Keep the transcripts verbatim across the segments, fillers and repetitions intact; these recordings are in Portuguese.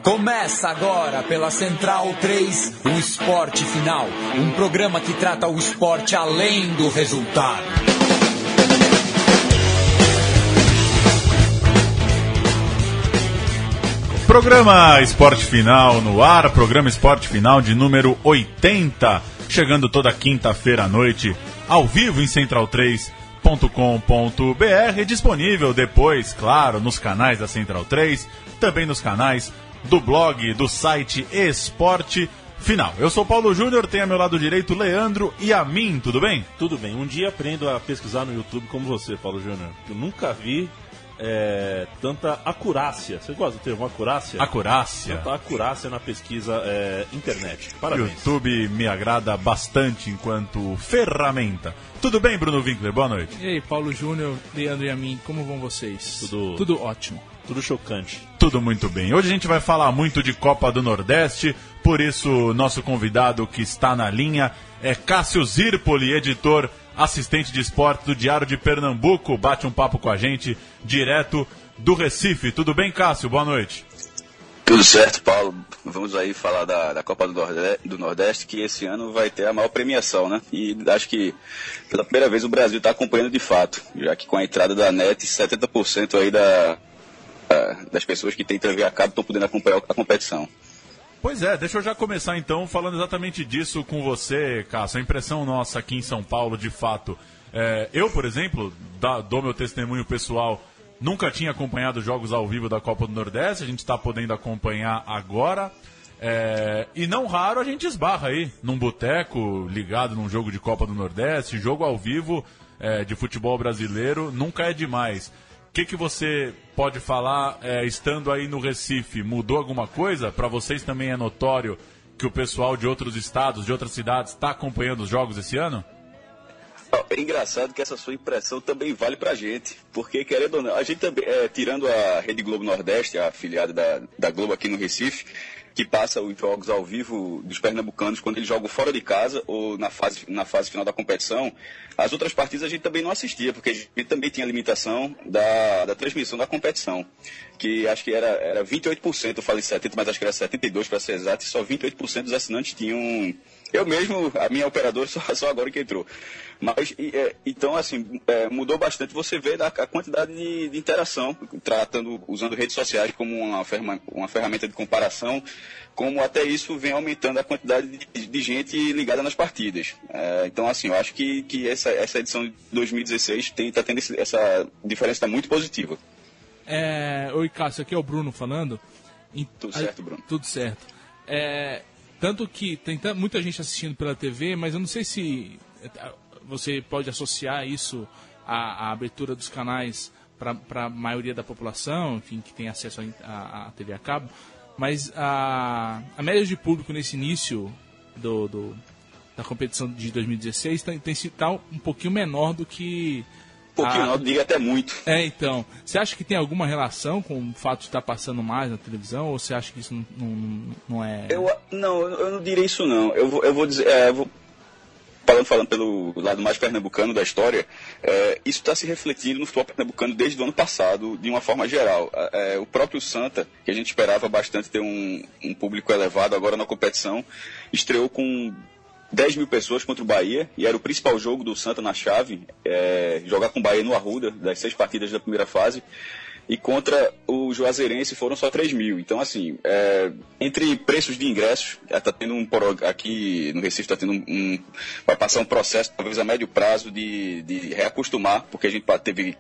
Começa agora pela Central três, o Esporte Final, um programa que trata o esporte além do resultado. Programa Esporte Final no ar, programa Esporte Final de número oitenta, chegando toda quinta-feira à noite, ao vivo em central três ponto com ponto b r, disponível depois, claro, nos canais da Central três, também nos canais do blog, do site Esporte Final. Eu sou Paulo Júnior, tenho ao meu lado direito Leandro e a mim, tudo bem? Tudo bem, um dia aprendo a pesquisar no YouTube como você, Paulo Júnior. Eu nunca vi é, tanta acurácia. Você gosta do termo acurácia? Acurácia. Tanta acurácia na pesquisa é, internet. Parabéns. O YouTube me agrada bastante enquanto ferramenta. Tudo bem, Bruno Winkler? Boa noite. E aí, Paulo Júnior, Leandro e a mim, como vão vocês? Tudo, Tudo ótimo. Tudo chocante. Tudo muito bem. Hoje a gente vai falar muito de Copa do Nordeste, por isso nosso convidado que está na linha é Cássio Zirpoli, editor, assistente de esporte do Diário de Pernambuco. Bate um papo com a gente direto do Recife. Tudo bem, Cássio? Boa noite. Tudo certo, Paulo. Vamos aí falar da, da Copa do Nordeste, do Nordeste, que esse ano vai ter a maior premiação, né? E acho que pela primeira vez o Brasil está acompanhando de fato, já que com a entrada da NET, setenta por cento aí da, das pessoas que têm T V a cabo estão podendo acompanhar a competição. Pois é, deixa eu já começar então falando exatamente disso com você, Cássio. A impressão nossa aqui em São Paulo, de fato, é, eu, por exemplo, da, dou meu testemunho pessoal, nunca tinha acompanhado jogos ao vivo da Copa do Nordeste, a gente está podendo acompanhar agora, é, e não raro a gente esbarra aí num boteco ligado num jogo de Copa do Nordeste, jogo ao vivo é, de futebol brasileiro, nunca é demais. O que, que você pode falar, é, estando aí no Recife? Mudou alguma coisa? Para vocês também é notório que o pessoal de outros estados, de outras cidades, está acompanhando os jogos esse ano? É engraçado que essa sua impressão também vale pra gente, porque, querendo ou não, a gente também, é, tirando a Rede Globo Nordeste, a afiliada da, da Globo aqui no Recife, que passa os jogos ao vivo dos pernambucanos quando eles jogam fora de casa ou na fase, na fase final da competição, as outras partidas a gente também não assistia, porque a gente também tinha a limitação da, da transmissão da competição, que acho que era, era vinte e oito por cento, eu falei setenta por cento, mas acho que era setenta e dois por cento para ser exato, e só vinte e oito por cento dos assinantes tinham... Eu mesmo, a minha operadora, só, só agora que entrou. Mas, e, é, então, assim, é, mudou bastante. Você vê a, a quantidade de, de interação, tratando, usando redes sociais como uma, ferma, uma ferramenta de comparação, como até isso vem aumentando a quantidade de, de gente ligada nas partidas. É, então, assim, eu acho que, que essa, essa edição de dois mil e dezesseis está tendo esse, essa diferença tá muito positiva. É, oi, Cássio, aqui é o Bruno falando. Tudo certo, Bruno? Tudo certo. É... Tanto que tem muita gente assistindo pela T V, mas eu não sei se você pode associar isso à, à abertura dos canais para a maioria da população, enfim, que tem acesso à T V a cabo, mas a, a média de público nesse início do, do, da competição de dois mil e dezesseis tem, tem sido tá um pouquinho menor do que... Um pouquinho, não, diria até muito. É, então, você acha que tem alguma relação com o fato de estar passando mais na televisão, ou você acha que isso não, não, não é... Eu, não, eu não diria isso não. Eu vou, eu vou dizer, é, eu vou, falando, falando pelo lado mais pernambucano da história, é, isso está se refletindo no futebol pernambucano desde o ano passado, de uma forma geral. É, o próprio Santa, que a gente esperava bastante ter um, um público elevado agora na competição, estreou com dez mil pessoas contra o Bahia, e era o principal jogo do Santa na chave, é, jogar com o Bahia no Arruda, das seis partidas da primeira fase, e contra o Juazeirense foram só três mil. Então, assim, é, entre preços de ingressos, está tendo um, aqui no Recife está tendo um, um, vai passar um processo, talvez a médio prazo, de, de reacostumar, porque a gente teve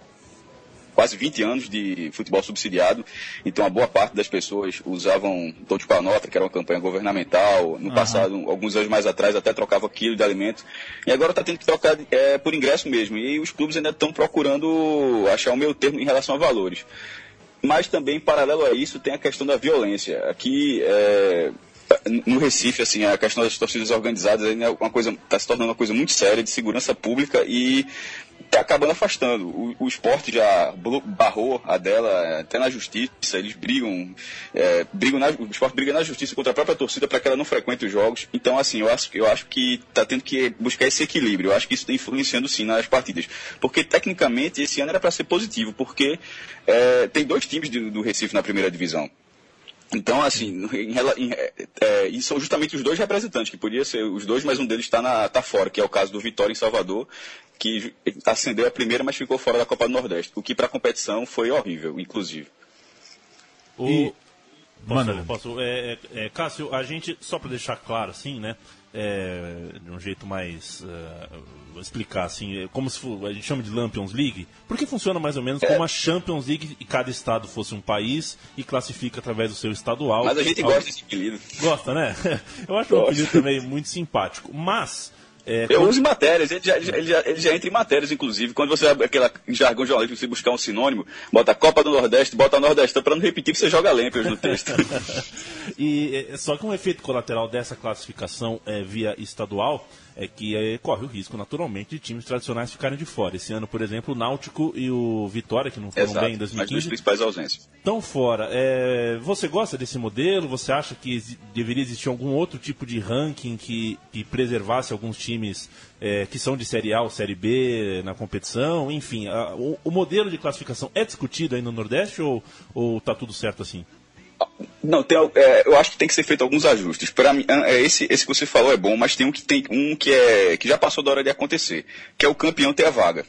quase vinte anos de futebol subsidiado, então a boa parte das pessoas usavam todos com a nota, que era uma campanha governamental, no uhum. passado, alguns anos mais atrás, até trocava quilo de alimento, e agora está tendo que trocar é, por ingresso mesmo, e os clubes ainda estão procurando achar o meio termo em relação a valores. Mas também, em paralelo a isso, tem a questão da violência. Aqui, é, no Recife, assim, a questão das torcidas organizadas é uma coisa, está se tornando uma coisa muito séria de segurança pública e está acabando afastando. O, o esporte já barrou a dela até na justiça, eles brigam, é, brigam na, o esporte briga na justiça contra a própria torcida para que ela não frequente os jogos. Então, assim, eu acho, eu acho que está tendo que buscar esse equilíbrio. Eu acho que isso está influenciando sim nas partidas. Porque, tecnicamente, esse ano era para ser positivo, porque é, tem dois times do, do Recife na primeira divisão. Então, assim, em, em, é, e são justamente os dois representantes, que podia ser os dois, mas um deles está tá fora, que é o caso do Vitória em Salvador, que ascendeu a primeira, mas ficou fora da Copa do Nordeste, o que para a competição foi horrível, inclusive. O... E... Posso, Manda, posso é, é, Cássio, a gente, só para deixar claro, assim, né, é, de um jeito mais, uh, vou explicar, assim, é como se for, a gente chama de Lampions League, porque funciona mais ou menos é. como a Champions League, e cada estado fosse um país e classifica através do seu estadual. Mas a gente gosta desse apelido. Gosta, né? Eu acho um apelido também muito simpático, mas... É, eu quando... uso em matérias, ele já, ele, já, ele já entra em matérias, inclusive. Quando você abre aquele jargão jornalístico, você buscar um sinônimo, bota Copa do Nordeste, bota Nordestão, para não repetir que você joga Lampions no texto. E é, só que um efeito colateral dessa classificação é, via estadual é que é, corre o risco, naturalmente, de times tradicionais ficarem de fora. Esse ano, por exemplo, o Náutico e o Vitória, que não foram Exato, bem em dois mil e quinze, mas duas principais ausências. estão fora. É, você gosta desse modelo? Você acha que exi- deveria existir algum outro tipo de ranking que, que preservasse alguns times é, que são de Série A ou Série B na competição? Enfim, a, o, o modelo de classificação é discutido aí no Nordeste ou, ou tá tudo certo assim? Não, tem, é, eu acho que tem que ser feito alguns ajustes. Para mim, é, esse, esse que você falou é bom, mas tem um que tem um que é que já passou da hora de acontecer, que é o campeão ter a vaga.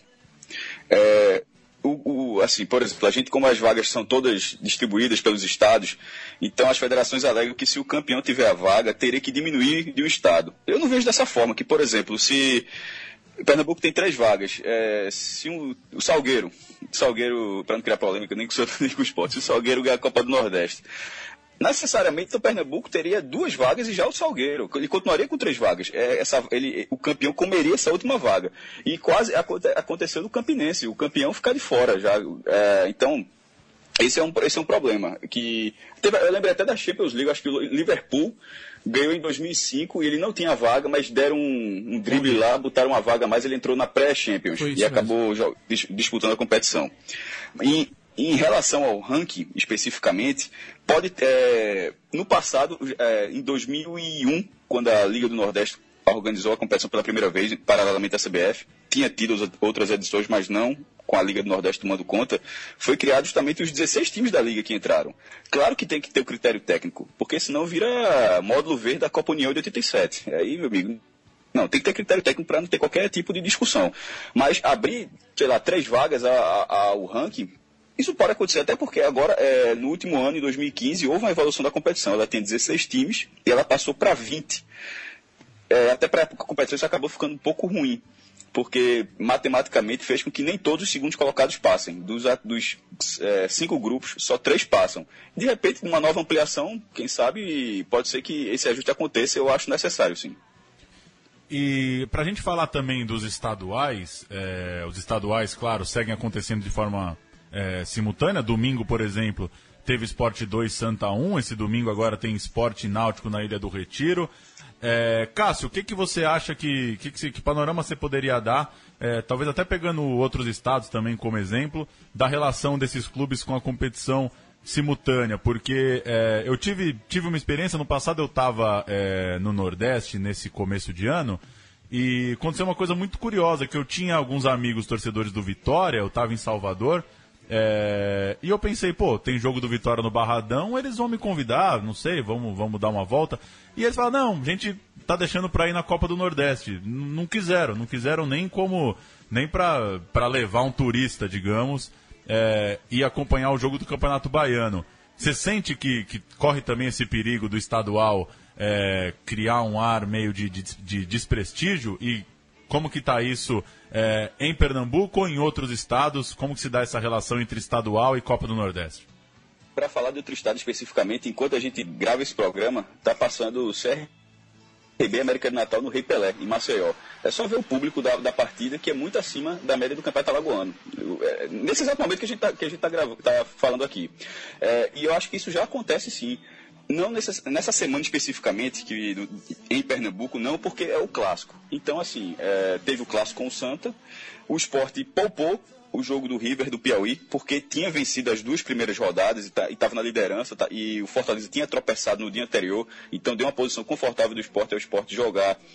É, o, o, assim, por exemplo, a gente, como as vagas são todas distribuídas pelos estados, então as federações alegam que se o campeão tiver a vaga, teria que diminuir de um estado. Eu não vejo dessa forma, que, por exemplo, se Pernambuco tem três vagas, é, se um, o Salgueiro, Salgueiro, para não criar polêmica, nem com o nem com o esporte, se o Salgueiro ganhar a Copa do Nordeste, necessariamente o Pernambuco teria duas vagas e já o Salgueiro, ele continuaria com três vagas. É, essa, ele, o campeão comeria essa última vaga. E quase aconte, aconteceu no Campinense, o campeão ficar de fora já. É, então, esse é, um, esse é um problema. Que teve, eu lembrei até da Champions League, acho que o Liverpool ganhou em dois mil e cinco e ele não tinha vaga, mas deram um, um drible lá, botaram uma vaga a mais, ele entrou na pré-Champions e acabou dis, disputando a competição. E, em relação ao ranking, especificamente, pode ter, no passado, é, em dois mil e um, quando a Liga do Nordeste organizou a competição pela primeira vez, paralelamente à C B F, tinha tido outras edições, mas não com a Liga do Nordeste tomando conta, foi criado justamente os dezesseis times da Liga que entraram. Claro que tem que ter o critério técnico, porque senão vira módulo verde da Copa União de oitenta e sete. Aí, meu amigo, não, tem que ter critério técnico para não ter qualquer tipo de discussão. Mas abrir, sei lá, três vagas ao ranking, isso pode acontecer, até porque agora, é, no último ano, em dois mil e quinze, houve uma evolução da competição. Ela tem dezesseis times e ela passou para vinte. É, até para a competição isso acabou ficando um pouco ruim, porque matematicamente fez com que nem todos os segundos colocados passem. Dos, dos é, cinco grupos, só três passam. De repente, numa nova ampliação, quem sabe, pode ser que esse ajuste aconteça, eu acho necessário, sim. E para a gente falar também dos estaduais, é, os estaduais, claro, seguem acontecendo de forma é, simultânea. Domingo, por exemplo, teve Sport dois Santa um, esse domingo agora tem Sport Náutico na Ilha do Retiro. É, Cássio, o que, que você acha que, que, que panorama você poderia dar, é, talvez até pegando outros estados também como exemplo, da relação desses clubes com a competição simultânea? Porque é, eu tive, tive uma experiência, no passado eu estava é, no Nordeste, nesse começo de ano, e aconteceu uma coisa muito curiosa, que eu tinha alguns amigos torcedores do Vitória, eu estava em Salvador, É, e eu pensei, pô, tem jogo do Vitória no Barradão, eles vão me convidar, não sei, vamos, vamos dar uma volta. E eles falaram, não, a gente tá deixando pra ir na Copa do Nordeste. N- não quiseram, não quiseram nem como, nem pra, pra levar um turista, digamos, é, e acompanhar o jogo do Campeonato Baiano. Você sente que, que corre também esse perigo do estadual é, criar um ar meio de, de, de desprestígio? E como que está isso é, em Pernambuco ou em outros estados? Como que se dá essa relação entre estadual e Copa do Nordeste? Para falar de outro estado especificamente, enquanto a gente grava esse programa, está passando o C R B América de Natal no Rei Pelé, em Maceió. É só ver o público da, da partida, que é muito acima da média do Campeonato Alagoano. É, nesse exato momento que a gente está tá tá falando aqui. É, e eu acho que isso já acontece sim. Não nessa, nessa semana especificamente, que, em Pernambuco, não, porque é o clássico. Então, assim, é, teve o clássico com o Santa, o Sport poupou o jogo do River, do Piauí, porque tinha vencido as duas primeiras rodadas e estava na liderança, tá, e o Fortaleza tinha tropeçado no dia anterior, então deu uma posição confortável do Sport ao Sport jogar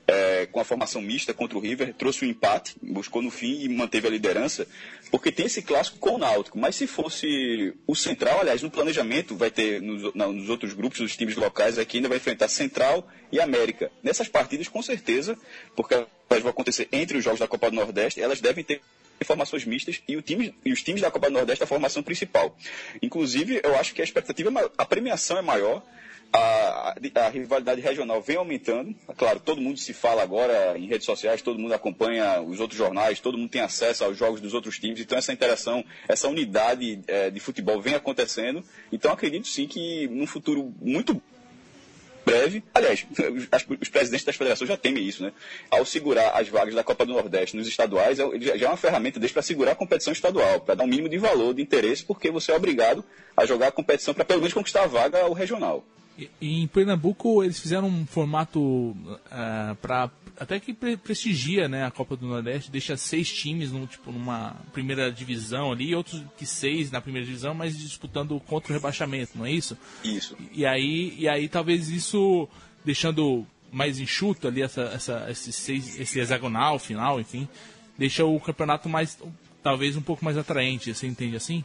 é, com a formação mista contra o River, trouxe o um empate, buscou no fim e manteve a liderança, porque tem esse clássico com o Náutico. Mas se fosse o Central, aliás, no planejamento vai ter nos, nos outros grupos, os times locais aqui ainda vai enfrentar Central e América. Nessas partidas, com certeza, porque elas vão acontecer entre os jogos da Copa do Nordeste, elas devem ter formações mistas e, o time, e os times da Copa do Nordeste a formação principal. Inclusive, eu acho que a expectativa, a premiação é maior, a, a rivalidade regional vem aumentando. Claro, todo mundo se fala agora em redes sociais, todo mundo acompanha os outros jornais, todo mundo tem acesso aos jogos dos outros times, então essa interação, essa unidade é, de futebol vem acontecendo. Então acredito sim que num futuro muito breve, aliás, os presidentes das federações já temem isso, né? Ao segurar as vagas da Copa do Nordeste nos estaduais, já é uma ferramenta deles para segurar a competição estadual, para dar um mínimo de valor, de interesse, porque você é obrigado a jogar a competição para pelo menos conquistar a vaga ao regional. E, e em Pernambuco eles fizeram um formato uh, para até que pre prestigia, né, a Copa do Nordeste, deixa seis times no, tipo, numa primeira divisão ali, outros que seis na primeira divisão, mas disputando contra o rebaixamento, não é isso? Isso. E, e aí, e aí talvez isso deixando mais enxuto ali essa, essa, esse, seis, esse hexagonal final, enfim, deixa o campeonato mais, talvez um pouco mais atraente, você entende assim?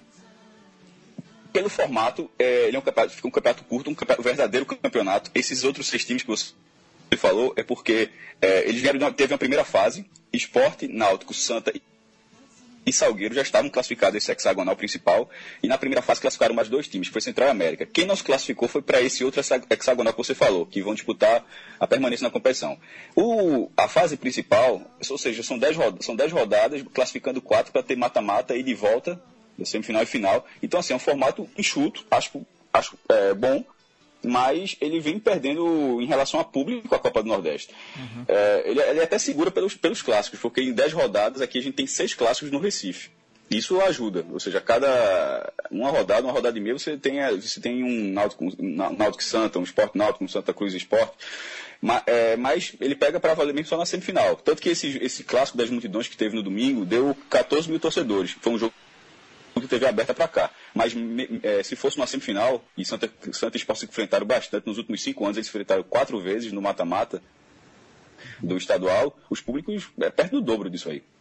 Pelo formato, é, ele é um campeonato, fica um campeonato curto, um, campeonato, um verdadeiro campeonato. Esses outros seis times que você falou é porque é, eles vieram, teve uma primeira fase, Sport, Náutico, Santa e Salgueiro já estavam classificados esse hexagonal principal, e na primeira fase classificaram mais dois times, que foi Central e América. Quem não se classificou foi para esse outro hexagonal que você falou, que vão disputar a permanência na competição. O, a fase principal, ou seja, são dez rodadas, são dez rodadas classificando quatro para ter mata-mata e de volta, semifinal e final. Então, assim, é um formato enxuto, acho, acho é, bom, mas ele vem perdendo em relação a público a Copa do Nordeste. Uhum. É, ele, ele até segura pelos, pelos clássicos, porque em dez rodadas aqui a gente tem seis clássicos no Recife. Isso ajuda, ou seja, cada uma rodada, uma rodada e meia, você tem, você tem um Náutico, um Náutico Santa, um Sport Náutico, um Santa Cruz Sport, mas, é, mas ele pega para valer mesmo só na semifinal. Tanto que esse, esse clássico das multidões que teve no domingo deu quatorze mil torcedores. Foi um jogo que teve aberta para cá. Mas é, se fosse uma semifinal, e Santa, Santa e Sport se enfrentaram bastante nos últimos cinco anos, eles se enfrentaram quatro vezes no mata-mata do estadual, os públicos é perto do dobro disso aí.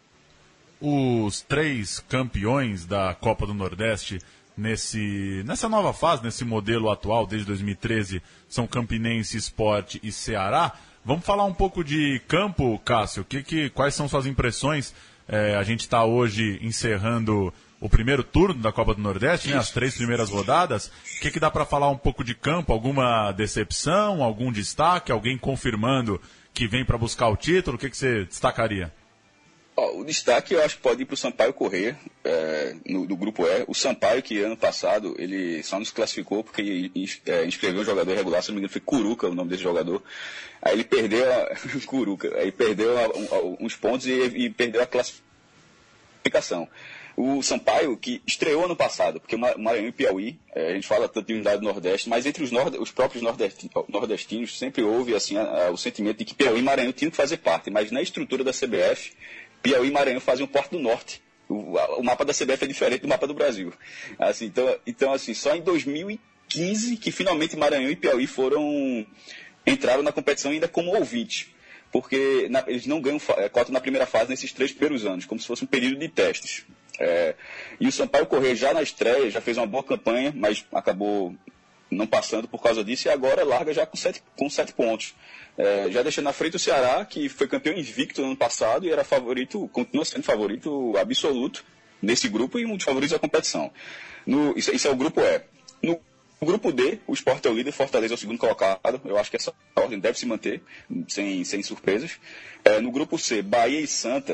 Os três campeões da Copa do Nordeste nesse, nessa nova fase, nesse modelo atual, desde dois mil e treze, são Campinense, Sport e Ceará. Vamos falar um pouco de campo, Cássio. Que, que, quais são suas impressões? É, a gente está hoje encerrando o primeiro turno da Copa do Nordeste, né, as três primeiras rodadas. O que, que dá para falar um pouco de campo? Alguma decepção, algum destaque, alguém confirmando que vem para buscar o título? O que, que você destacaria? Oh, o destaque eu acho que pode ir para o Sampaio Corrêa, é, no, do Grupo E. O Sampaio, que ano passado ele só não se classificou porque é, inscreveu um jogador regular, se não me engano foi Curuca o nome desse jogador. Aí ele perdeu a, Curuca, aí perdeu a, um, uns pontos e, e perdeu a classificação. O Sampaio, que estreou ano passado, porque Maranhão e Piauí, é, a gente fala tanto de unidade do Nordeste, mas entre os, nord os próprios nordestinos, nordestinos sempre houve assim, a, a, o sentimento de que Piauí e Maranhão tinham que fazer parte, mas na estrutura da C B F, Piauí e Maranhão fazem o Porto do Norte. O, a, o mapa da C B F é diferente do mapa do Brasil. Assim, então, então, assim, só em dois mil e quinze que finalmente Maranhão e Piauí foram, entraram na competição ainda como ouvinte. Porque na, eles não ganham cota na primeira fase nesses três primeiros anos, como se fosse um período de testes. É, e o Sampaio Corrêa já na estreia, já fez uma boa campanha, mas acabou não passando por causa disso, e agora larga já com sete, com sete pontos. É, já deixando na frente o Ceará, que foi campeão invicto no ano passado e era favorito, continua sendo favorito absoluto nesse grupo e um dos favoritos da competição. No, isso, isso é o grupo E. No grupo D, o Sport é o líder, Fortaleza é o segundo colocado. Eu acho que essa ordem deve se manter, sem, sem surpresas. É, no grupo C, Bahia e Santa.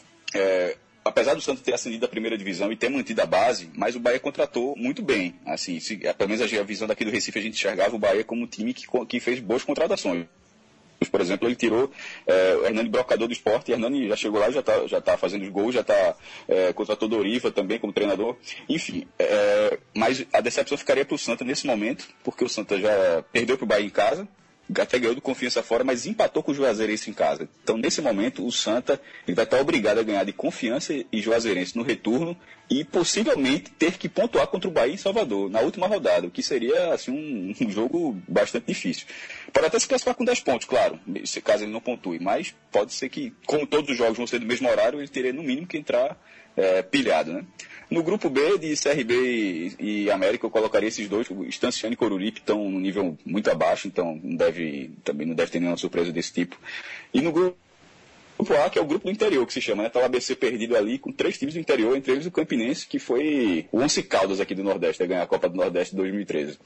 É, apesar do Santa ter ascendido a primeira divisão e ter mantido a base, mas o Bahia contratou muito bem. Assim, se, pelo menos a visão daqui do Recife, a gente enxergava o Bahia como um time que, que fez boas contratações. Por exemplo, ele tirou é, o Hernani Brocador do Sport, e Hernani já chegou lá e já está já tá fazendo os gols, já está é, contratou Doriva também como treinador. Enfim, é, mas a decepção ficaria para o Santa nesse momento, porque o Santa já perdeu para o Bahia em casa, até ganhou do Confiança fora, mas empatou com o Juazeirense em casa. Então, nesse momento, o Santa ele vai estar obrigado a ganhar de Confiança e Juazeirense no retorno e possivelmente ter que pontuar contra o Bahia em Salvador, na última rodada, o que seria assim, um, um jogo bastante difícil. Pode até se classificar com dez pontos, claro, caso ele não pontue, mas pode ser que, como todos os jogos vão ser do mesmo horário, ele teria no mínimo que entrar é, pilhado, né? No grupo B, de C R B e, e América, eu colocaria esses dois. O Estanciano e Coruripe estão num nível muito abaixo, então não deve, também não deve ter nenhuma surpresa desse tipo. E no grupo A, que é o grupo do interior, que se chama, né? Tá o A B C perdido ali com três times do interior, entre eles o Campinense, que foi o Once Caldas aqui do Nordeste, a ganhar a Copa do Nordeste de dois mil e treze.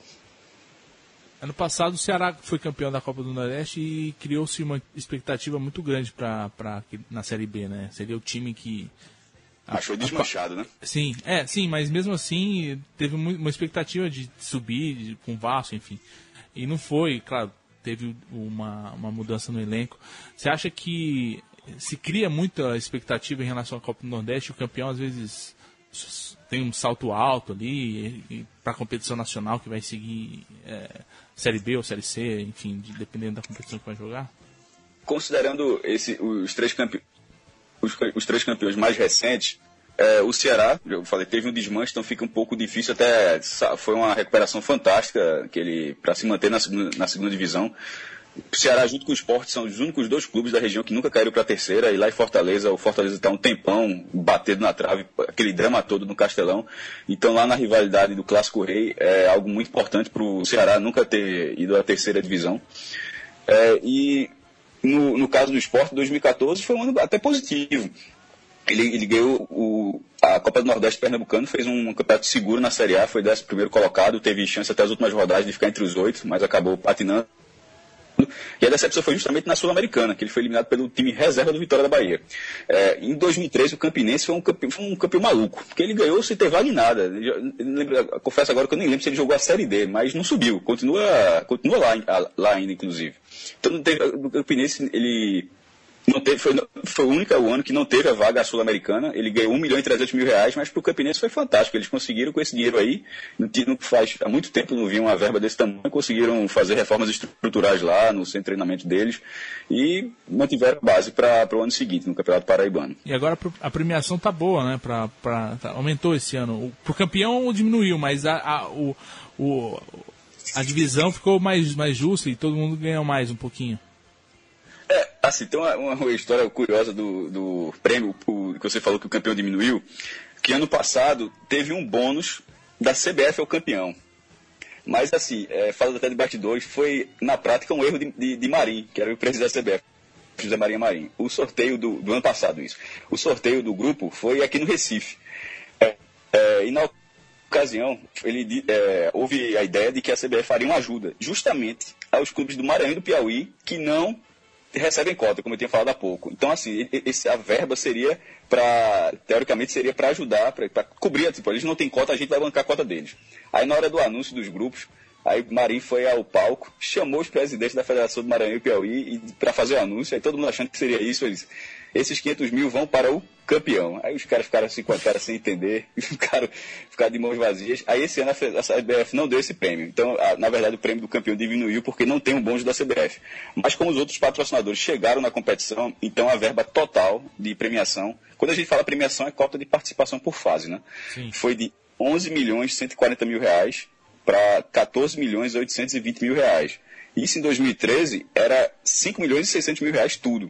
Ano passado o Ceará foi campeão da Copa do Nordeste e criou-se uma expectativa muito grande pra, pra, na Série B, né? Seria o time que... Achou desmanchado, né? Sim, é, sim, mas mesmo assim teve uma expectativa de subir de, com o Vasco, enfim. E não foi, claro, teve uma, uma mudança no elenco. Você acha que se cria muita expectativa em relação à Copa do Nordeste? O campeão às vezes tem um salto alto ali para a competição nacional que vai seguir é, Série B ou Série C, enfim, de, dependendo da competição que vai jogar? Considerando esse, os três campeões. Os, os três campeões mais recentes, é, o Ceará, eu falei, teve um desmanche, então fica um pouco difícil, até foi uma recuperação fantástica que ele para se manter na segunda, na segunda divisão. O Ceará junto com o Sport são os únicos dois clubes da região que nunca caíram para a terceira, e lá em Fortaleza, o Fortaleza está um tempão batendo na trave, aquele drama todo no Castelão. Então lá na rivalidade do Clássico Rei é algo muito importante para o Ceará nunca ter ido à terceira divisão. É, e No, no caso do Sport, dois mil e catorze foi um ano até positivo. Ele, ele ganhou o, a Copa do Nordeste Pernambucano, fez um campeonato seguro na Série A, foi décimo primeiro colocado, teve chance até as últimas rodadas de ficar entre os oito, mas acabou patinando. E a decepção foi justamente na Sul-Americana, que ele foi eliminado pelo time reserva do Vitória da Bahia. É, em dois mil e treze, o Campinense foi um campeão, foi um campeão maluco, porque ele ganhou sem ter vaga em nada. Eu lembro, eu confesso agora que eu nem lembro se ele jogou a Série D, mas não subiu, continua, continua lá, lá ainda, inclusive. Então, não teve, o Campinense, ele não teve, foi, foi o único ano que não teve a vaga Sul-Americana. Ele ganhou um milhão e trezentos mil reais, mas para o Campinense foi fantástico. Eles conseguiram com esse dinheiro aí, não, não faz, há muito tempo não vi uma verba desse tamanho, conseguiram fazer reformas estruturais lá no centro de treinamento deles e mantiveram a base para o ano seguinte, no Campeonato Paraibano. E agora a premiação tá boa, né? Pra, pra, tá, aumentou esse ano. Para o campeão diminuiu, mas a, a, o, o, a divisão ficou mais, mais justa e todo mundo ganhou mais um pouquinho. É, assim, tem uma, uma história curiosa do, do prêmio o, que você falou que o campeão diminuiu, que ano passado teve um bônus da C B F ao campeão. Mas, assim, é, falando até de bastidores, foi, na prática, um erro de, de, de Marim, que era o presidente da C B F, José Maria Marim. O sorteio do, do ano passado, isso. O sorteio do grupo foi aqui no Recife. É, é, e na ocasião, ele, é, houve a ideia de que a C B F faria uma ajuda, justamente aos clubes do Maranhão e do Piauí, que não recebem cota, como eu tinha falado há pouco. Então, assim, esse, a verba seria para, teoricamente, seria para ajudar, para cobrir, tipo, eles não têm cota, a gente vai bancar a cota deles. Aí, na hora do anúncio dos grupos, aí Marim foi ao palco, chamou os presidentes da Federação do Maranhão e Piauí para fazer o anúncio, aí todo mundo achando que seria isso, eles, esses quinhentos mil vão para o campeão. Aí os caras ficaram assim com a cara sem entender, ficaram, ficaram de mãos vazias. Aí esse ano a C B F não deu esse prêmio. Então, a, na verdade, o prêmio do campeão diminuiu porque não tem um bônus da C B F. Mas como os outros patrocinadores chegaram na competição, então a verba total de premiação, quando a gente fala premiação é cota de participação por fase, né? Sim. Foi de onze milhões e cento e quarenta mil reais para quatorze milhões e oitocentos e vinte mil reais. Isso em dois mil e treze era cinco milhões e seiscentos mil reais tudo.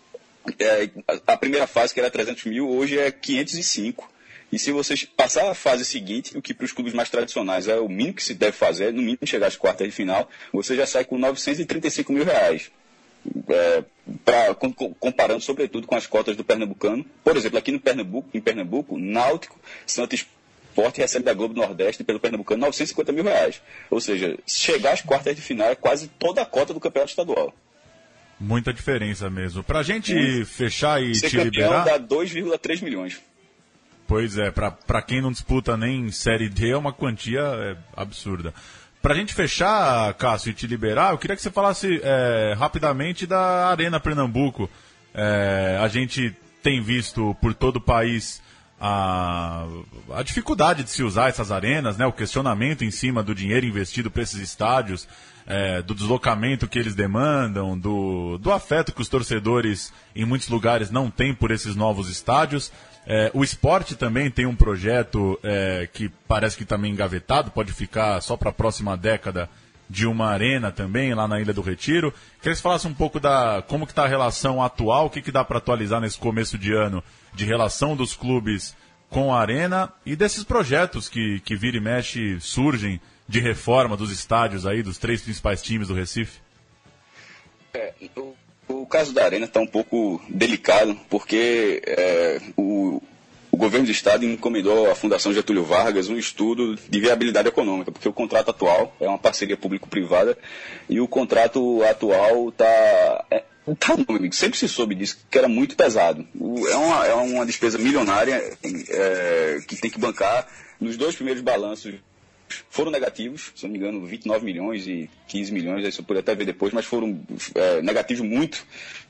É, a primeira fase, que era trezentos mil, hoje é quinhentos e cinco. E se você passar a fase seguinte, o que para os clubes mais tradicionais é o mínimo que se deve fazer, no mínimo chegar às quartas de final, você já sai com novecentos e trinta e cinco mil reais. É, pra, comparando sobretudo com as cotas do Pernambucano. Por exemplo, aqui no Pernambuco, em Pernambuco, Náutico, Santos Sport recebe da Globo Nordeste pelo Pernambucano novecentos e cinquenta mil reais. Ou seja, chegar às quartas de final é quase toda a cota do campeonato estadual. Muita diferença mesmo. Pra gente Muito. fechar e Ser te campeão liberar... dá dois vírgula três milhões. Pois é, pra, pra quem não disputa nem Série D é uma quantia é, absurda. Pra gente fechar, Cássio, e te liberar, eu queria que você falasse é, rapidamente da Arena Pernambuco. É, a gente tem visto por todo o país a, a dificuldade de se usar essas arenas, né, o questionamento em cima do dinheiro investido para esses estádios, é, do deslocamento que eles demandam, do, do afeto que os torcedores em muitos lugares não têm por esses novos estádios. É, o esporte também tem um projeto é, que parece que também engavetado, pode ficar só para a próxima década, de uma arena também, lá na Ilha do Retiro. Queria que você falasse um pouco da como que está a relação atual, o que, que dá para atualizar nesse começo de ano, de relação dos clubes com a arena e desses projetos que, que vira e mexe surgem de reforma dos estádios aí, dos três principais times do Recife. É, o, o caso da arena está um pouco delicado, porque é, o O governo do estado encomendou à Fundação Getúlio Vargas um estudo de viabilidade econômica, porque o contrato atual é uma parceria público-privada e o contrato atual está... É, tá, meu amigo, sempre se soube disso, que era muito pesado. O, é, uma, é uma despesa milionária é, que tem que bancar. Nos dois primeiros balanços foram negativos, se não me engano, vinte e nove milhões e quinze milhões, isso eu poderia até ver depois, mas foram é, negativos muito.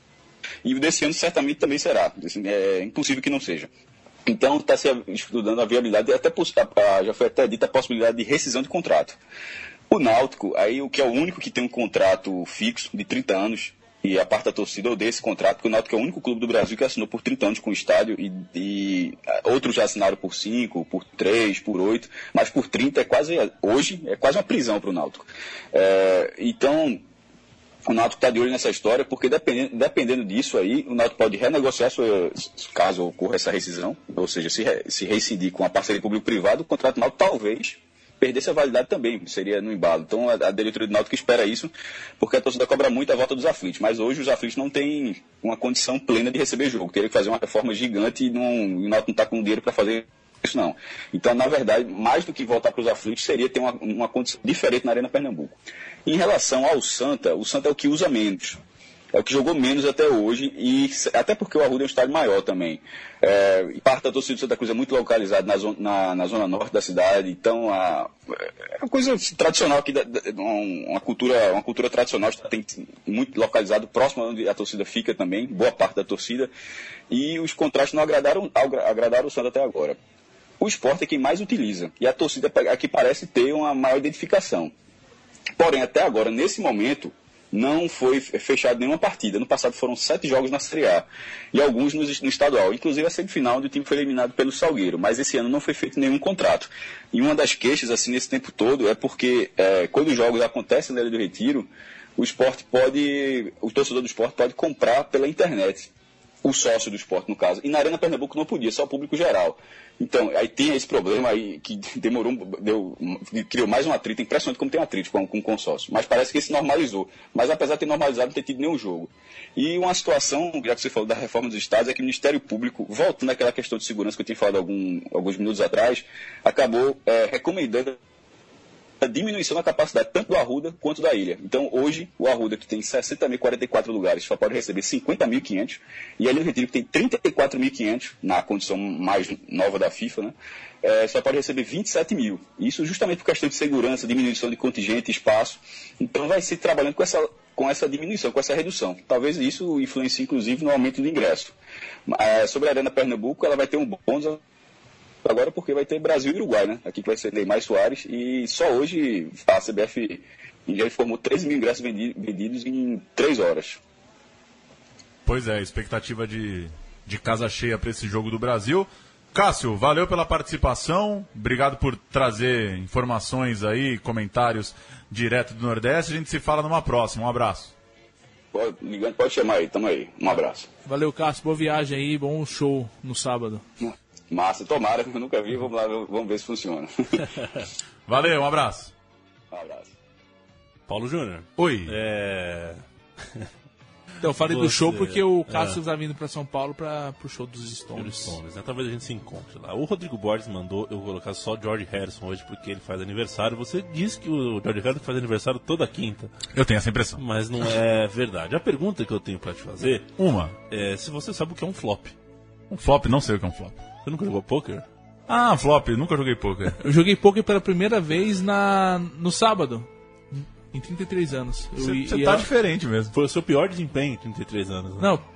E o desse ano certamente também será. É impossível que não seja. Então está se estudando a viabilidade, até, já foi até dita a possibilidade de rescisão de contrato. O Náutico, aí, o que é o único que tem um contrato fixo de trinta anos, e a parte da torcida odeia esse contrato, porque o Náutico é o único clube do Brasil que assinou por trinta anos com o estádio, e, e outros já assinaram por cinco, por três, por oito, mas por trinta é quase, hoje, é quase uma prisão para o Náutico. É, então... O Náutico está de olho nessa história, porque dependendo, dependendo disso aí, o Náutico pode renegociar, sua, caso ocorra essa rescisão, ou seja, se, re, se rescindir com a parceria público-privada, o contrato do Náutico talvez perdesse a validade também, seria no embalo. Então a, a diretoria do Náutico espera isso, porque a torcida cobra muito a volta dos aflitos, mas hoje os aflitos não têm uma condição plena de receber jogo, teria que fazer uma reforma gigante e, não, e o Náutico não está com dinheiro para fazer isso não. Então, na verdade, mais do que voltar para os aflitos, seria ter uma, uma condição diferente na Arena Pernambuco. Em relação ao Santa, o Santa é o que usa menos. É o que jogou menos até hoje, e até porque o Arruda é um estádio maior também. É, e parte da torcida do Santa Cruz é muito localizada na zona, na, na zona norte da cidade, então a, é uma coisa tradicional aqui, da, da, uma, cultura, uma cultura tradicional, tem muito localizado, próximo onde a torcida fica também, boa parte da torcida, e os contrastes não agradaram, agradaram o Santa até agora. O Sport é quem mais utiliza, e a torcida aqui parece ter uma maior identificação. Porém, até agora, nesse momento, não foi fechada nenhuma partida. No passado foram sete jogos na Série A, e alguns no, no estadual, inclusive a semifinal, onde o time foi eliminado pelo Salgueiro, mas esse ano não foi feito nenhum contrato. E uma das queixas, assim, nesse tempo todo, é porque é, quando os jogos acontecem na Ilha do Retiro, o Sport pode, o torcedor do Sport pode comprar pela internet, o sócio do Sport, no caso, e na Arena Pernambuco não podia, só o público geral. Então, aí tem esse problema aí que demorou, deu, criou mais um atrito, impressionante como tem um atrito com, com o consórcio, mas parece que esse normalizou. Mas apesar de ter normalizado, não ter tido nenhum jogo. E uma situação, já que você falou da reforma dos estados, é que o Ministério Público, voltando àquela questão de segurança que eu tinha falado algum, alguns minutos atrás, acabou é, recomendando a diminuição da capacidade tanto do Arruda quanto da ilha. Então, hoje, o Arruda, que tem sessenta mil e quarenta e quatro lugares, só pode receber cinquenta mil e quinhentos, e a Ilha do Retiro, que tem trinta e quatro mil e quinhentos, na condição mais nova da FIFA, né, é, só pode receber vinte e sete mil. Isso justamente por questão de segurança, diminuição de contingente, espaço. Então, vai ser trabalhando com essa, com essa diminuição, com essa redução. Talvez isso influencie, inclusive, no aumento do ingresso. É, sobre a Arena Pernambuco, ela vai ter um bônus agora porque vai ter Brasil e Uruguai, né? Aqui que vai ser Neymar e Soares, e só hoje a C B F já informou treze mil ingressos vendidos em três horas. Pois é, expectativa de, de casa cheia para esse jogo do Brasil. Cássio, valeu pela participação, obrigado por trazer informações aí, comentários direto do Nordeste. A gente se fala numa próxima, um abraço. Pode, ligando, pode chamar aí, tamo aí, um abraço. Valeu, Cássio, boa viagem aí, bom show no sábado. Massa, tomara, eu nunca vi, vamos lá, vamos ver se funciona. Valeu, um abraço. Um abraço. Paulo Júnior. Oi. É... Então, eu falei Você... do show porque o Cássio é. está vindo para São Paulo para o show dos Stones. Stones, né? Talvez a gente se encontre lá. O Rodrigo Borges mandou eu colocar só George Harrison hoje porque ele faz aniversário. Você disse que o George Harrison faz aniversário toda quinta. Eu tenho essa impressão. Mas não é verdade. A pergunta que eu tenho para te fazer... Uma. É se você sabe o que é um flop. Um flop, não sei o que é um flop. Você nunca jogou poker? Ah, flop, nunca joguei poker. Eu joguei poker pela primeira vez na, no sábado, em trinta e três anos. Você eu, tá ia... diferente mesmo. Foi o seu pior desempenho em trinta e três anos, né? Não,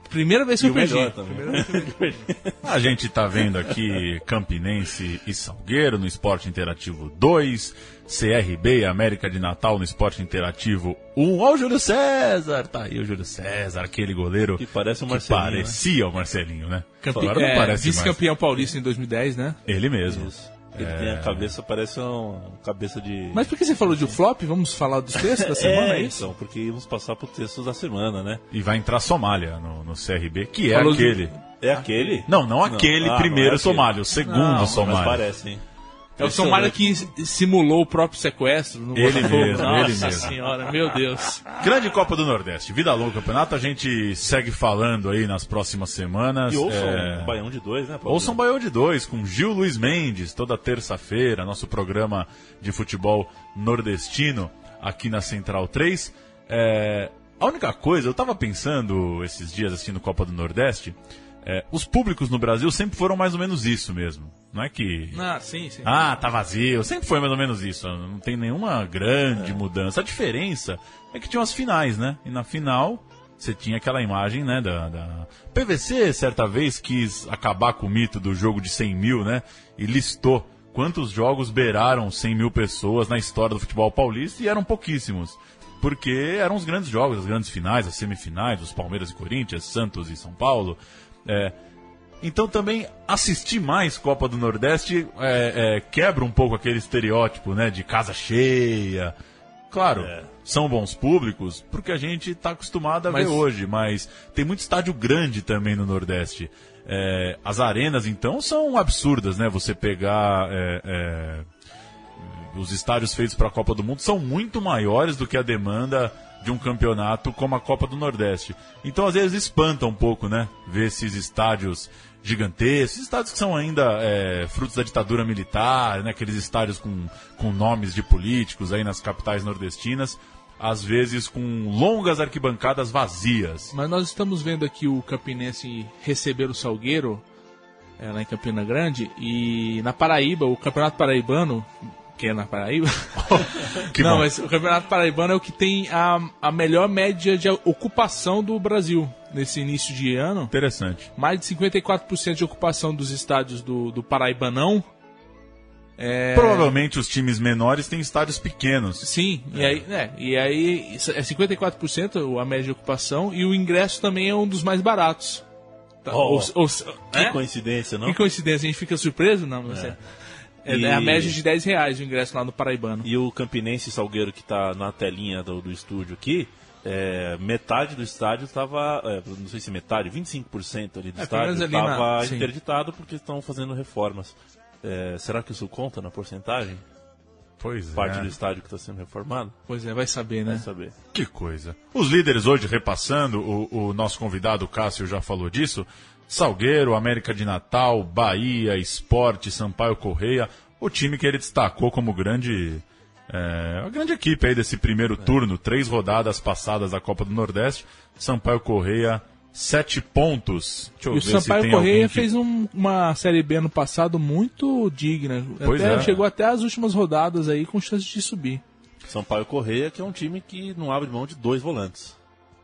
Primeira vez que E eu o perdi. melhor também. Primeira vez que eu perdi. A gente tá vendo aqui Campinense e Salgueiro no Esporte Interativo dois, C R B e América de Natal no Esporte Interativo um. Ó o Júlio César, tá aí o Júlio César, aquele goleiro Que parece o que Marcelinho, parecia o Marcelinho, né? Campe... Agora não é, parece mais. vice-campeão paulista em dois mil e dez, né? Ele mesmo. Isso. Ele tem a cabeça, parece um cabeça de... Mas por que você falou de flop? Vamos falar dos textos da semana, é, é isso? então, porque íamos passar pro texto da semana, né? E vai entrar Somália no, no C R B, que é Falou aquele... É aquele? Não, não aquele Ah, primeiro não é aquele. Somália, o segundo Não, Mas Somália. parece, hein? É o Somália que simulou o próprio sequestro no Ele Botafogo. mesmo, Nossa ele mesmo. senhora, meu Deus. Grande Copa do Nordeste, vida longa campeonato, a gente segue falando aí nas próximas semanas. E ouçam é... um Baião de dois, né, Paulo? Ouçam Baião de dois com Gil Luiz Mendes, toda terça-feira, nosso programa de futebol nordestino aqui na Central três. É... A única coisa, eu estava pensando esses dias assistindo Copa do Nordeste, é, os públicos no Brasil sempre foram mais ou menos isso mesmo. Não é que... Ah, sim, sim. Ah, tá vazio. Sempre foi mais ou menos isso. Não tem nenhuma grande é. mudança. A diferença é que tinha as finais, né? E na final, você tinha aquela imagem, né? Da, da... P V C, certa vez, quis acabar com o mito do jogo de cem mil, né? E listou quantos jogos beiraram cem mil pessoas na história do futebol paulista, e eram pouquíssimos. Porque eram os grandes jogos, as grandes finais, as semifinais, os Palmeiras e Corinthians, Santos e São Paulo. É... Então também assistir mais Copa do Nordeste é, é, quebra um pouco aquele estereótipo, né, de casa cheia. Claro, é. são bons públicos, porque a gente está acostumado a mas... ver hoje, mas tem muito estádio grande também no Nordeste. É, as arenas, então, são absurdas, né? Você pegar... É, é, os estádios feitos para a Copa do Mundo são muito maiores do que a demanda de um campeonato como a Copa do Nordeste. Então, às vezes, espanta um pouco, né? Ver esses estádios gigantescos, estádios que são ainda é, frutos da ditadura militar, né? Aqueles estádios com, com nomes de políticos aí nas capitais nordestinas, às vezes com longas arquibancadas vazias. Mas nós estamos vendo aqui o Campinense receber o Salgueiro, é, lá em Campina Grande, e na Paraíba, o Campeonato Paraibano, que é na Paraíba. Que Não, bom. mas o Campeonato Paraibano é o que tem a, a melhor média de ocupação do Brasil nesse início de ano. Interessante. Mais de cinquenta e quatro por cento de ocupação dos estádios do, do Paraibanão. É... Provavelmente os times menores têm estádios pequenos. Sim, é. e aí, é, e aí é cinquenta e quatro por cento a média de ocupação, e o ingresso também é um dos mais baratos. Tá, Oh, os, os, que é? coincidência, não? Que coincidência, a gente fica surpreso? Não, não sei. É, E... é a média de dez reais o ingresso lá no Paraibano. E o Campinense Salgueiro, que está na telinha do, do estúdio aqui, é, metade do estádio estava, é, não sei se metade, vinte e cinco por cento ali do É, estádio ali na- estava sim. interditado porque estão fazendo reformas. É, será que isso conta na porcentagem? Pois Parte é. do estádio que está sendo reformado? Pois é, vai saber, né? Vai saber. Que coisa. Os líderes hoje, repassando, o, o nosso convidado, o Cássio, já falou disso. Salgueiro, América de Natal, Bahia, Sport, Sampaio Correia. O time que ele destacou como grande... É, a grande equipe aí desse primeiro turno. Três rodadas passadas da Copa do Nordeste. Sampaio Correia, sete pontos. Deixa eu E o ver se Sampaio tem Correia alguém que... fez um- uma Série B ano passado muito digna. Pois Até- é. Chegou até as últimas rodadas aí com chance de subir. Sampaio Correia, que é um time que não abre mão de dois volantes.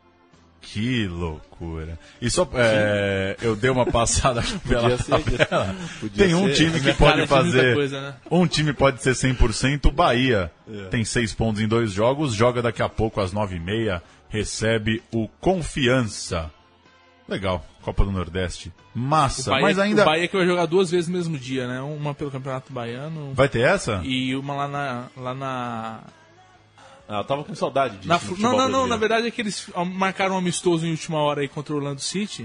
Que loucura. E só, é, eu dei uma passada pela Podia ser, tabela. podia Tem um ser. time que Cara, pode tem muita fazer... coisa, né? Um time pode ser cem por cento, o Bahia. É. Tem seis pontos em dois jogos, joga daqui a pouco às nove e meia, recebe o Confiança. Legal, Copa do Nordeste. Massa, O Bahia, mas ainda... o Bahia que vai jogar duas vezes no mesmo dia, né? Uma pelo Campeonato Baiano Vai ter essa? e uma lá na... Lá na... Ah, eu tava com saudade disso. na no Fl- futebol não, não, não, brasileiro. na verdade é que eles marcaram um amistoso em última hora aí contra o Orlando City.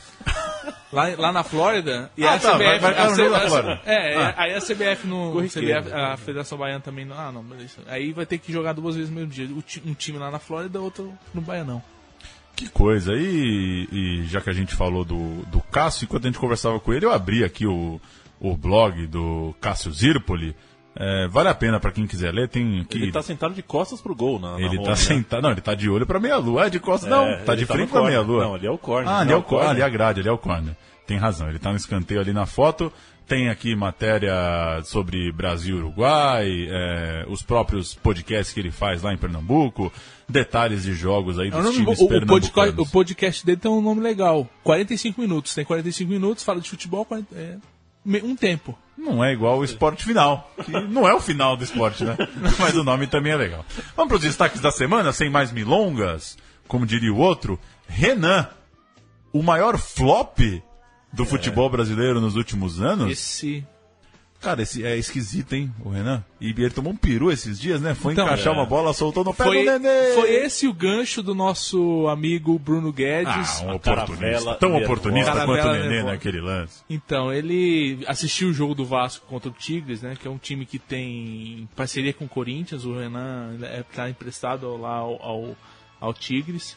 lá, lá na Flórida. E Ah, a tá, C B F. vai- vai a no C- jogo da a- Flórida. É, Ah. aí a C B F no. Corriqueiro. C B F, a Federação Baiana também. Ah, não, beleza. Aí vai ter que jogar duas vezes no mesmo dia. O ti- Um time lá na Flórida, outro no Baianão. Que coisa. E, e já que a gente falou do, do Cássio, enquanto a gente conversava com ele, eu abri aqui o, o blog do Cássio Zirpoli. É, vale a pena para quem quiser ler. Tem aqui... Ele tá sentado de costas pro gol na, na Ele Roma, tá né? sentado. Não, ele tá de olho pra meia-lua. É de costas. É, não, tá ele de tá frente no pra corner. meia-lua. Não, ali é o corner. Ah, ali Não, é o corner. Ali é a grade, ali é o corner. Tem razão, ele tá no escanteio ali na foto. Tem aqui matéria sobre Brasil e Uruguai, é, os próprios podcasts que ele faz lá em Pernambuco, detalhes de jogos aí dos é um nome, times o, o, pernambucanos. podcast, o podcast dele tem um nome legal, quarenta e cinco minutos. Tem quarenta e cinco minutos, fala de futebol, quarenta, é, um tempo. Não é igual o Esporte Final, que não é o final do esporte, né? Mas o nome também é legal. Vamos para os destaques da semana, sem mais milongas, como diria o outro. Renan, o maior flop do futebol brasileiro nos últimos anos. Esse... Cara, esse é esquisito, hein, o Renan? E ele tomou um peru esses dias, né? Foi então, encaixar é. uma bola, soltou no pé foi, do Nenê. Foi esse o gancho do nosso amigo Bruno Guedes. Ah, um A oportunista. caravela Tão nervosa. oportunista Caravela quanto o Nenê nervosa. naquele lance. Então, ele assistiu o jogo do Vasco contra o Tigres, né? Que é um time que tem parceria com o Corinthians. O Renan está emprestado lá ao, ao, ao Tigres.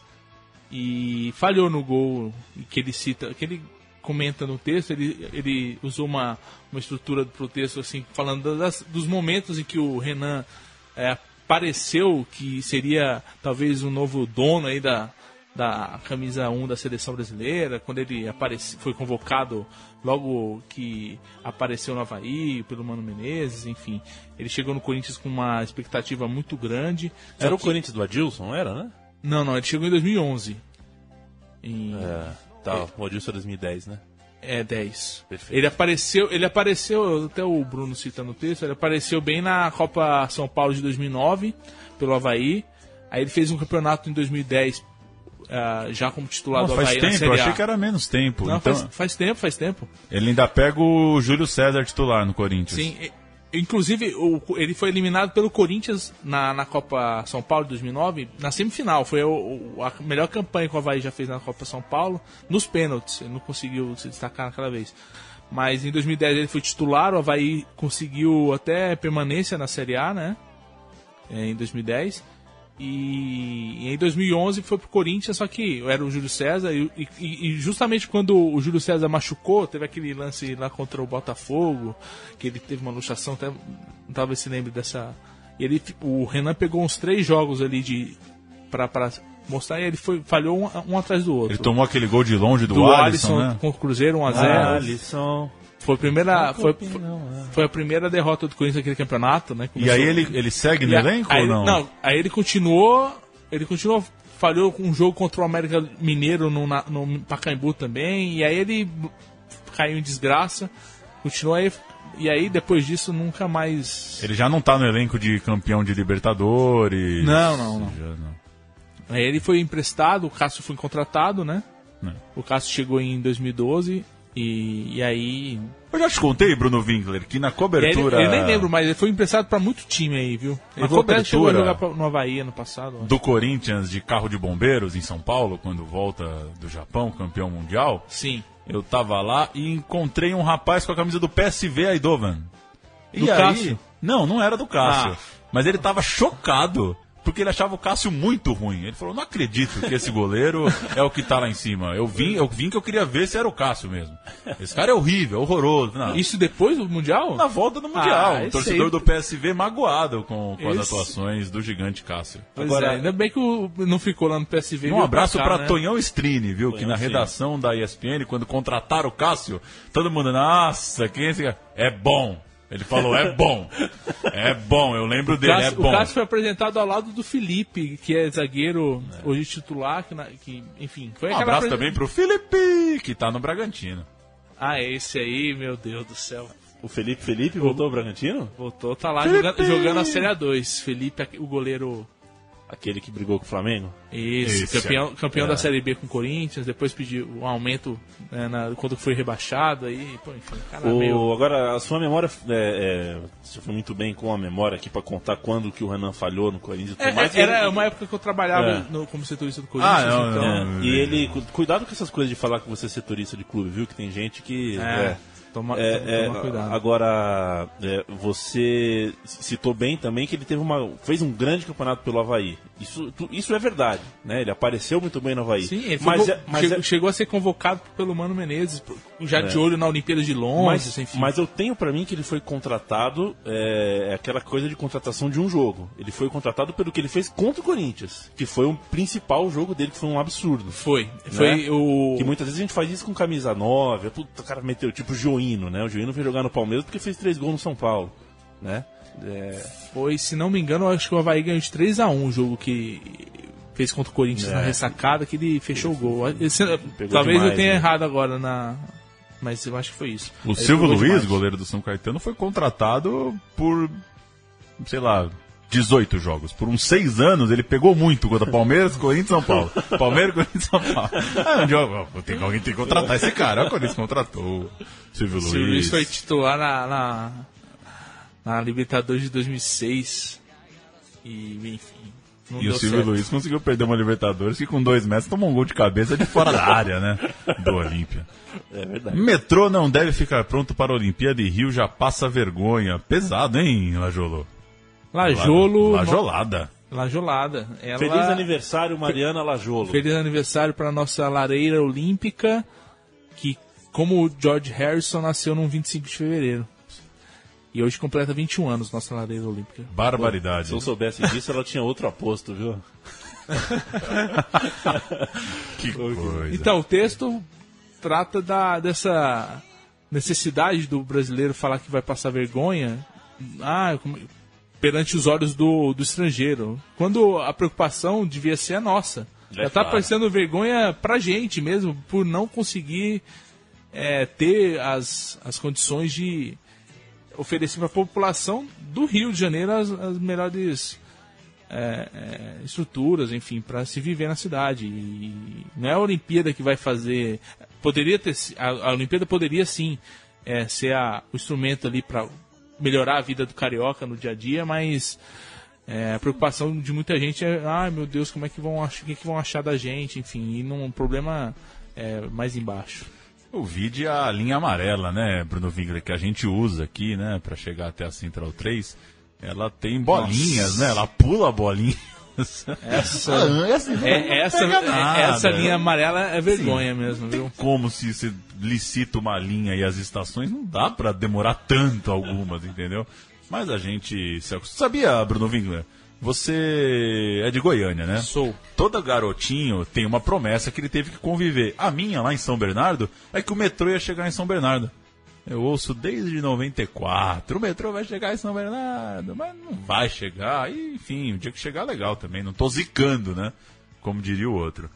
E falhou no gol que ele cita, que ele comenta no texto. Ele, ele usou uma, uma estrutura pro texto assim, falando das, dos momentos em que o Renan é, apareceu que seria talvez um novo dono aí da, da camisa um da seleção brasileira, quando ele apareci, foi convocado logo que apareceu no Avaí pelo Mano Menezes, enfim. Ele chegou no Corinthians com uma expectativa muito grande. Era o que... Corinthians do Adilson, não era, né? Não, não, ele chegou em dois mil e onze. Em... É, tá, o Adilson é dois mil e dez, né? É, dez. Perfeito. Ele apareceu, ele apareceu, até o Bruno cita no texto, ele apareceu bem na Copa São Paulo de dois mil e nove, pelo Avaí. Aí ele fez um campeonato em dois mil e dez, uh, já como titular Não, do faz Avaí tempo, na Série eu A. achei que era menos tempo. Não, então, faz, faz tempo, faz tempo. ele ainda pega o Júlio César titular no Corinthians. Sim, e- inclusive o, ele foi eliminado pelo Corinthians na, na Copa São Paulo de dois mil e nove, na semifinal. Foi o, o- a melhor campanha que o Avaí já fez na Copa São Paulo, nos pênaltis. Ele não conseguiu se destacar naquela vez. Mas em dois mil e dez ele foi titular, o Avaí conseguiu até permanência na Série A, né? É, em dois mil e dez. E, e em dois mil e onze foi pro Corinthians, só que era o Júlio César. E, e- e justamente quando o Júlio César machucou, teve aquele lance lá contra o Botafogo, que ele teve uma luxação, até talvez se lembre dessa. E ele, o Renan pegou uns três jogos ali de pra, pra mostrar, e ele foi, falhou um, um atrás do outro. Ele tomou aquele gol de longe do, do Alisson, Alisson né? contra o Cruzeiro, um a zero. Alisson. Foi a primeira, foi, campeão, foi, é. foi a primeira derrota do Corinthians naquele campeonato, né? E aí Começou- ele, ele segue no e a- elenco aí ou ele- não? Não, aí ele continuou, ele continuou, falhou com um jogo contra o América Mineiro no, na- no Pacaembu também, e aí ele caiu em desgraça, continuou aí, e aí depois disso nunca mais... Ele já não tá no elenco de campeão de Libertadores. Não, não, não. Já não. Aí ele foi emprestado, o Cássio foi contratado, né? É. O Cássio chegou em dois mil e doze, e, e aí... Eu já te contei, Bruno Winkler, que na Ele, cobertura eu nem lembro, mas ele foi emprestado pra muito time aí, viu? Ele Na voltou, chegou a cobertura- jogar pra- no Havaí ano passado. eu acho. do Corinthians de carro de bombeiros em São Paulo, quando volta do Japão, campeão mundial, Sim. eu tava lá e encontrei um rapaz com a camisa do P S V Eindhoven. E Do aí, Cássio? Não, não era do Cássio. Ah. Mas ele tava chocado, porque ele achava o Cássio muito ruim. Ele falou, não acredito que esse goleiro é o que tá lá em cima. Eu vim, eu vim que eu queria ver se era o Cássio mesmo. Esse cara é horrível, horroroso. Não. Isso depois do Mundial? Na volta do Mundial. Ah, o esse torcedor aí- do P S V magoado com, com as Esse- atuações do gigante Cássio. Pois Agora- é, ainda bem que o, não ficou lá no P S V. E um veio abraço cá, pra né? Tonhão Strini, viu? que na Strini. redação da E S P N, quando contrataram o Cássio, todo mundo, nossa, quem é esse cara? É bom. Ele falou, é bom. É bom, eu lembro dele, Cássio- é bom. O Cássio foi apresentado ao lado do Felipe, que é zagueiro, hoje titular, que, na- que, enfim... Foi Um aquela abraço apresen- também pro Felipe, que tá no Bragantino. Ah, esse aí, meu Deus do céu. O Felipe Felipe voltou ao Bragantino? Voltou, tá lá Felipe! jogando, jogando a Série A dois. Felipe, o goleiro... Aquele que brigou com o Flamengo? Isso, Esse, campeão, campeão é. da Série B com o Corinthians, depois pediu um aumento né, na- quando foi rebaixado, aí, pô, enfim, cara, O- meio... Agora, a sua memória, é, é, você foi muito bem com a memória aqui pra contar quando que o Renan falhou no Corinthians e tudo É, mais. é, era ele- uma época que eu trabalhava É. no- como setorista do Corinthians, Ah, não, então... não. É, e ele, cu- cuidado com essas coisas de falar que você é setorista de clube, viu? Que tem gente que... É, é, toma, É, toma é, cuidado. agora, é, você citou bem também que ele teve uma, fez um grande campeonato pelo Avaí. Isso, tu- isso é verdade, né? Ele apareceu muito bem no Avaí. Sim, ele foi mas, co- é, mas, chegou, é- chegou a ser convocado pelo Mano Menezes, já de É. olho na Olimpíada de Londres, mas, enfim. mas eu tenho pra mim que ele foi contratado, é, é aquela coisa de contratação de um jogo. Ele foi contratado pelo que ele fez contra o Corinthians, que foi o principal jogo dele, que foi um absurdo. Foi, foi Né? o... Que muitas vezes a gente faz isso com camisa nove, puta, o cara meteu tipo Giolinho Genuíno, né? O Genuíno foi jogar no Palmeiras porque fez três gols no São Paulo, né? É... Foi, se não me engano, eu acho que o Avaí ganhou de três a um o jogo que fez contra o Corinthians é. na ressacada, que ele fechou ele, o gol. Esse, talvez demais, eu tenha né? errado agora, na... mas eu acho que foi isso. O Aí Silvio Luiz, demais. goleiro do São Caetano, foi contratado por, sei lá, dezoito jogos. Por uns seis anos ele pegou muito contra Palmeiras, Corinthians e São Paulo. Palmeiras, Corinthians e São Paulo. Ah, um jogo, tem, alguém tem que contratar esse cara. O Corinthians contratou. Silvio Luiz. Silvio Luiz foi titular na, na, na Libertadores de dois mil e seis. E, enfim. Não e o Silvio certo. Luiz conseguiu perder uma Libertadores que com dois metros tomou um gol de cabeça de fora da área, né? Do Olímpia. É verdade. Metrô não deve ficar pronto para a Olimpíada e Rio já passa vergonha. Pesado, hein, Lajolo? Lajolo. Lajolada. Lajolada. Ela... Feliz aniversário, Mariana Lajolo. Feliz aniversário para nossa lareira olímpica, que, como o George Harrison, nasceu no vinte e cinco de fevereiro. E hoje completa vinte e um anos nossa lareira olímpica. Barbaridade. Se eu soubesse disso, ela tinha outro aposto, viu? Que coisa. Então, o texto trata da, dessa necessidade do brasileiro falar que vai passar vergonha ah, perante os olhos do, do estrangeiro. Quando a preocupação devia ser a nossa. É Já está claro. Parecendo vergonha pra gente mesmo, por não conseguir é, ter as, as condições de oferecer para a população do Rio de Janeiro as, as melhores é, é, estruturas, enfim, para se viver na cidade. E não é a Olimpíada que vai fazer. Poderia ter a, a Olimpíada poderia sim é, ser a, o instrumento ali para melhorar a vida do carioca no dia a dia, mas é, a preocupação de muita gente é, ai meu Deus, como é que vão achar, o que, que vão achar da gente, enfim, e num problema é, mais embaixo. O vídeo é a linha amarela, né, Bruno Winkler, que a gente usa aqui, né, para chegar até a Central três. Ela tem bolinhas, Nossa. né? Ela pula bolinhas. Essa, ah, essa, é, essa, é, essa linha amarela é vergonha Sim, mesmo, viu? Não tem como se você licita uma linha e as estações, não dá para demorar tanto algumas, entendeu? Mas a gente... Sabia, Bruno Winkler? Você é de Goiânia, né? Sou. Todo garotinho tem uma promessa que ele teve que conviver. A minha, lá em São Bernardo, é que o metrô ia chegar em São Bernardo. Eu ouço desde noventa e quatro, o metrô vai chegar em São Bernardo, mas não vai chegar. E, enfim, o dia que chegar, legal também. Não tô zicando, né? Como diria o outro.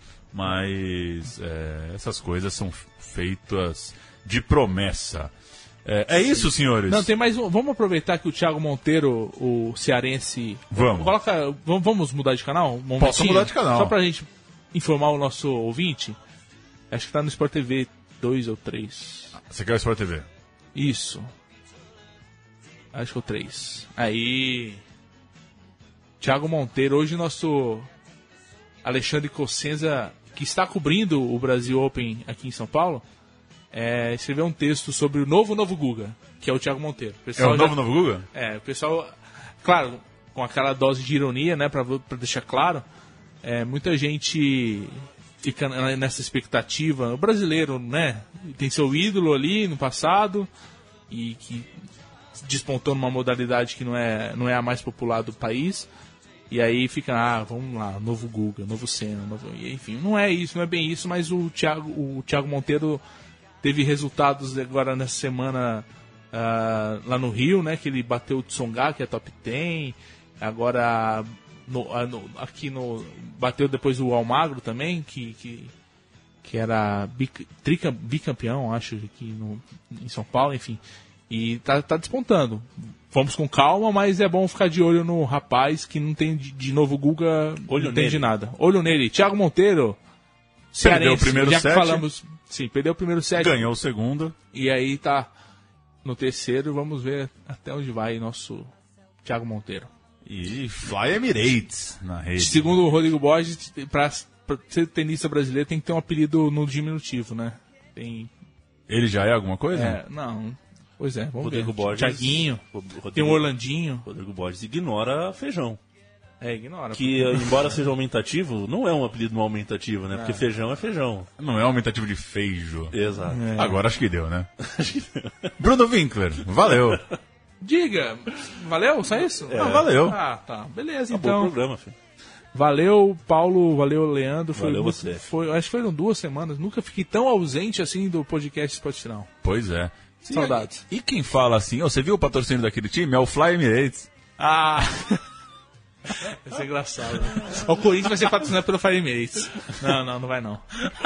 Mas é, essas coisas são feitas de promessa. É, é isso, senhores? Não, tem mais um. Vamos aproveitar que o Thiago Monteiro, o cearense... Vamos. Coloca, vamos mudar de canal? Um Posso mudar de canal. Só pra gente informar o nosso ouvinte. Acho que tá no Sport T V dois ou três. Você quer o Sport T V? Isso. Acho que é o três. Aí... Thiago Monteiro, hoje nosso Alexandre Cossenza, que está cobrindo o Brasil Open aqui em São Paulo... É, escreveu um texto sobre o novo Novo Guga, que é o Thiago Monteiro. O é o novo já, Novo Guga? É, o pessoal, claro, com aquela dose de ironia, né, pra, pra deixar claro, é, muita gente fica nessa expectativa. O brasileiro, né, tem seu ídolo ali no passado e que despontou numa modalidade que não é, não é a mais popular do país. E aí fica, ah, vamos lá, novo Guga, novo Senna, novo... enfim, não é isso, não é bem isso, mas o Thiago, o Thiago Monteiro teve resultados agora nessa semana uh, lá no Rio, né? Que ele bateu o Tsonga, que é top dez. Agora no, no, aqui no bateu depois o Almagro também, que, que, que era bic, tricam, bicampeão, acho, aqui no, em São Paulo, enfim. E tá, tá despontando. Vamos com calma, mas é bom ficar de olho no rapaz que não tem de, de novo Guga, olho não tem de nada. Olho nele. Thiago Monteiro, cearense, perdeu o primeiro já set. Que falamos, sim, perdeu o primeiro set. Ganhou o segundo. E aí tá no terceiro, vamos ver até onde vai nosso Thiago Monteiro. E Fly Emirates na rede. Segundo o Rodrigo Borges, pra, pra ser tenista brasileiro tem que ter um apelido no diminutivo, né? Tem... Ele já é alguma coisa? É, não... Pois é, vamos Rodrigo ver. Borges, Thiaguinho, Rodrigo, tem o Orlandinho. Rodrigo Borges ignora feijão. É, ignora. Que, porque... embora seja aumentativo, não é um apelido no aumentativo, né? É. Porque feijão é feijão. Não é aumentativo de feijo. Exato. É. Agora acho que deu, né? Bruno Winkler, valeu. Diga, valeu? Só isso? É. Ah, valeu. Ah, tá. Beleza, Acabou então. o programa, filho. Valeu, Paulo, valeu, Leandro. Foi, valeu você. Foi, acho que foram duas semanas. Nunca fiquei tão ausente assim do podcast Esporte Final. Pois é. Sim, Saudades. E, e quem fala assim, oh, você viu o patrocínio daquele time? É o Fly Emirates. Ah! Vai ser engraçado. O Corinthians vai ser patrocinado pelo Fire Emirates. Não, não, não vai não.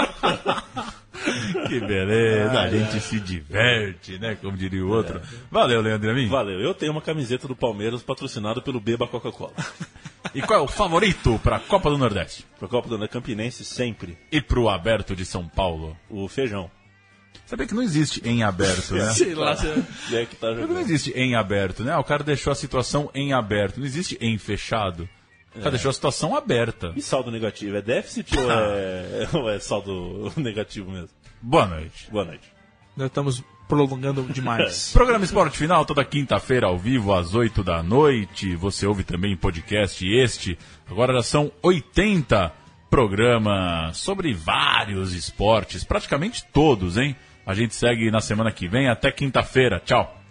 Que beleza, a gente se diverte, né? Como diria o outro. Valeu, Leandro Amin. Valeu. Eu tenho uma camiseta do Palmeiras patrocinada pelo Beba Coca-Cola. E qual é o favorito para a Copa do Nordeste? Pra Copa do Nordeste Campinense, sempre. E para o Aberto de São Paulo? O feijão. Sabia que não existe em aberto, né? Sei lá. Se... E é que tá Não jogando. existe em aberto, né? O cara deixou a situação em aberto. Não existe em fechado. O cara deixou a situação aberta. E saldo negativo? É déficit ou é, ou é saldo negativo mesmo? Boa noite. Boa noite. Nós estamos prolongando demais. Programa Esporte Final, toda quinta-feira ao vivo, às oito da noite. Você ouve também em podcast este. Agora já são oitenta programas sobre vários esportes, praticamente todos, hein? A gente segue na semana que vem. Até quinta-feira. Tchau.